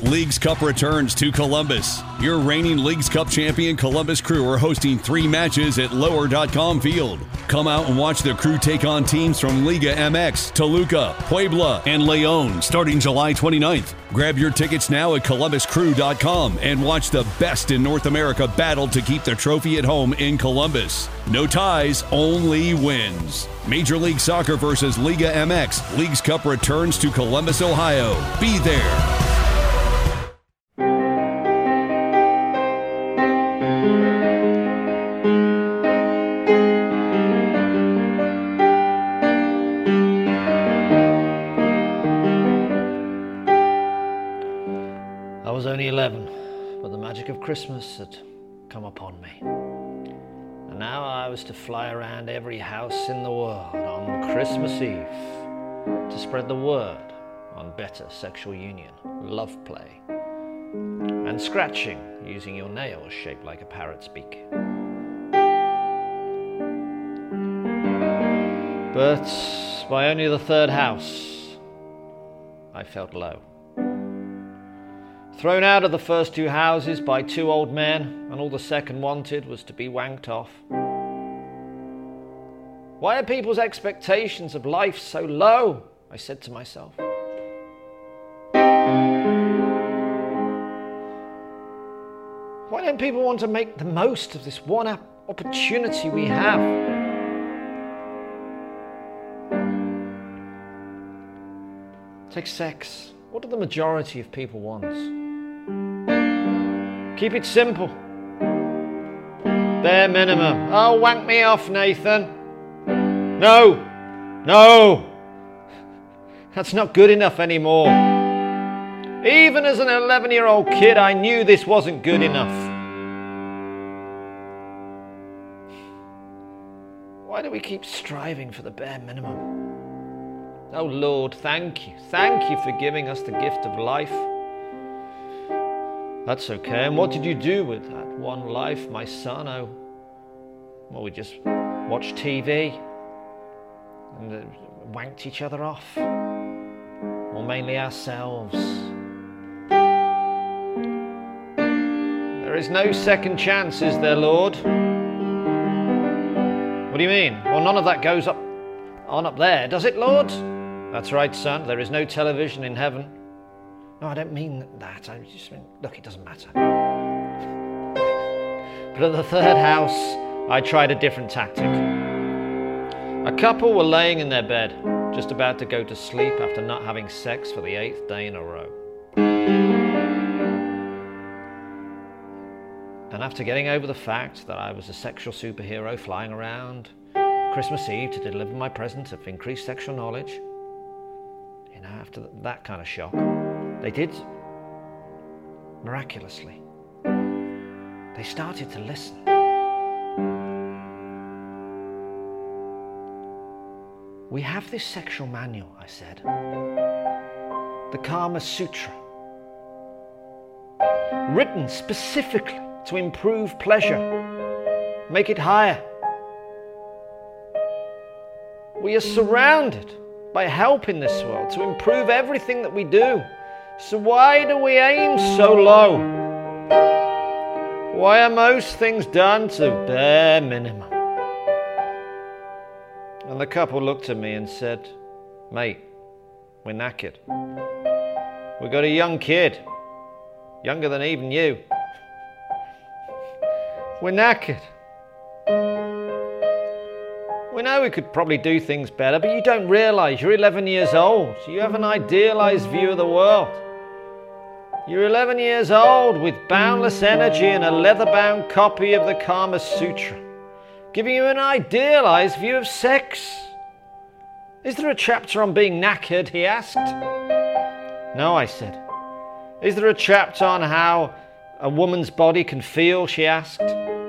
Leagues Cup returns to Columbus. Your reigning Leagues Cup champion Columbus Crew are hosting 3 matches at Lower.com Field. Come out and watch the Crew take on teams from Liga MX, Toluca, Puebla, and León starting July 29th. Grab your tickets now at ColumbusCrew.com and watch the best in North America battle to keep the trophy at home in Columbus. No ties, only wins. Major League Soccer versus Liga MX. Leagues Cup returns to Columbus, Ohio. Be there. I was only 11, but the magic of Christmas had come upon me. And now I was to fly around every house in the world on Christmas Eve to spread the word on better sexual union, love play, and scratching using your nails shaped like a parrot's beak. But by only the 3rd house, I felt low. Thrown out of the first 2 houses by 2 old men, and all the second wanted was to be wanked off. Why are people's expectations of life so low? I said to myself. Why don't people want to make the most of this one opportunity we have? Take sex. What do the majority of people want? Keep it simple. Bare minimum. Oh, wank me off, Nathan. No. That's not good enough anymore. Even as an 11-year-old kid, I knew this wasn't good enough. Why do we keep striving for the bare minimum? Oh Lord, thank you. Thank you for giving us the gift of life. That's okay. And what did you do with that one life, my son? Oh, well, we just watched TV and wanked each other off. Or mainly ourselves. There is no second chance, is there, Lord? What do you mean? Well, none of that goes on up there, does it, Lord? That's right, son. There is no television in heaven. No, I don't mean that. I just mean, look, it doesn't matter. But at the 3rd house, I tried a different tactic. A couple were laying in their bed, just about to go to sleep after not having sex for the 8th day in a row. And after getting over the fact that I was a sexual superhero flying around Christmas Eve to deliver my present of increased sexual knowledge, you know, after that kind of shock, they did, miraculously. They started to listen. We have this sexual manual, I said. The Kama Sutra. Written specifically to improve pleasure, make it higher. We are surrounded by help in this world to improve everything that we do. So why do we aim so low? Why are most things done to bare minimum? And the couple looked at me and said, mate, we're knackered. We've got a young kid, younger than even you. We're knackered. We know we could probably do things better, but you don't realise you're 11 years old. You have an idealised view of the world. You're 11 years old with boundless energy and a leather-bound copy of the Kama Sutra, giving you an idealised view of sex. Is there a chapter on being knackered, he asked. No, I said. Is there a chapter on how a woman's body can feel, she asked.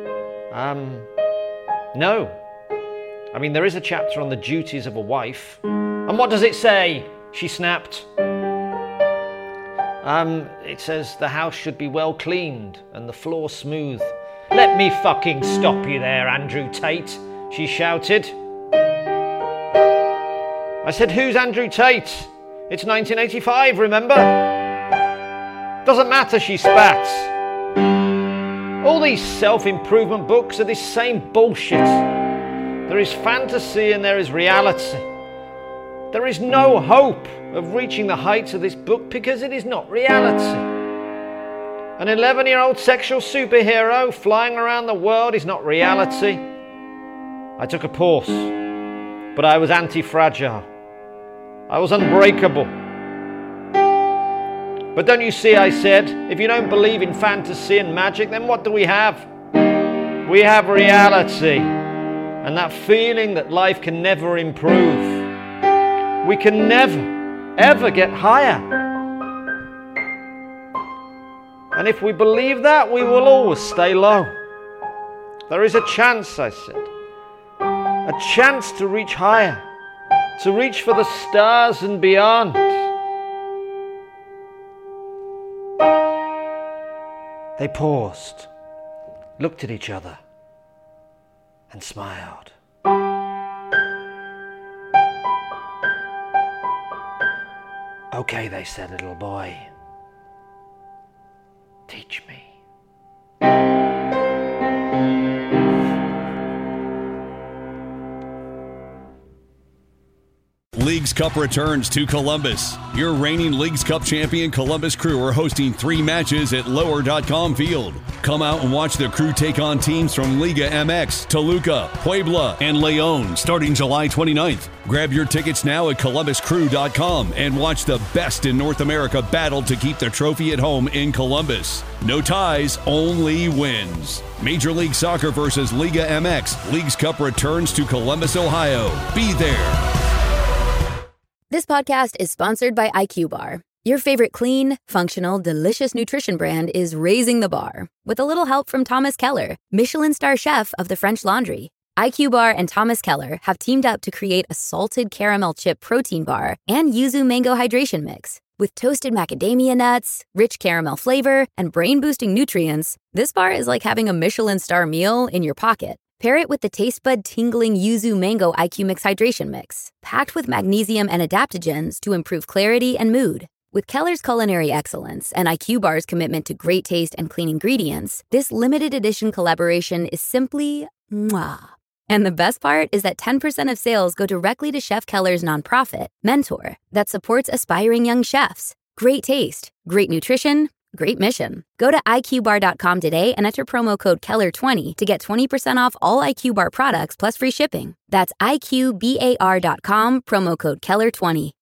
No. I mean, there is a chapter on the duties of a wife. And what does it say? She snapped. It says the house should be well cleaned and the floor smooth. Let me fucking stop you there, Andrew Tate, she shouted. I said, who's Andrew Tate? It's 1985, remember? Doesn't matter, she spats. All these self-improvement books are this same bullshit. There is fantasy and there is reality. There is no hope of reaching the heights of this book because it is not reality. An 11-year-old sexual superhero flying around the world is not reality. I took a pause, but I was anti-fragile. I was unbreakable. But don't you see, I said, if you don't believe in fantasy and magic, then what do we have? We have reality, and that feeling that life can never improve. We can never, ever get higher. And if we believe that, we will always stay low. There is a chance, I said, a chance to reach higher, to reach for the stars and beyond. They paused, looked at each other, and smiled. Okay, they said, little boy, teach me. Leagues Cup returns to Columbus. Your reigning Leagues Cup champion Columbus Crew are hosting 3 matches at Lower.com Field. Come out and watch the Crew take on teams from Liga MX, Toluca, Puebla, and León starting July 29th. Grab your tickets now at ColumbusCrew.com and watch the best in North America battle to keep the trophy at home in Columbus. No ties, only wins. Major League Soccer versus Liga MX. Leagues Cup returns to Columbus, Ohio. Be there. This podcast is sponsored by IQ Bar. Your favorite clean, functional, delicious nutrition brand is raising the bar with a little help from Thomas Keller, Michelin star chef of the French Laundry. IQ Bar and Thomas Keller have teamed up to create a salted caramel chip protein bar and yuzu mango hydration mix. With toasted macadamia nuts, rich caramel flavor, and brain-boosting nutrients, this bar is like having a Michelin star meal in your pocket. Pair it with the taste bud tingling yuzu mango IQ Mix hydration mix, packed with magnesium and adaptogens to improve clarity and mood. With Keller's culinary excellence and IQ Bar's commitment to great taste and clean ingredients, this limited edition collaboration is simply mwah. And the best part is that 10% of sales go directly to Chef Keller's nonprofit, Mentor, that supports aspiring young chefs. Great taste, great nutrition, great mission. Go to IQBar.com today and enter promo code Keller20 to get 20% off all IQ Bar products plus free shipping. That's IQBAR.com, promo code Keller20.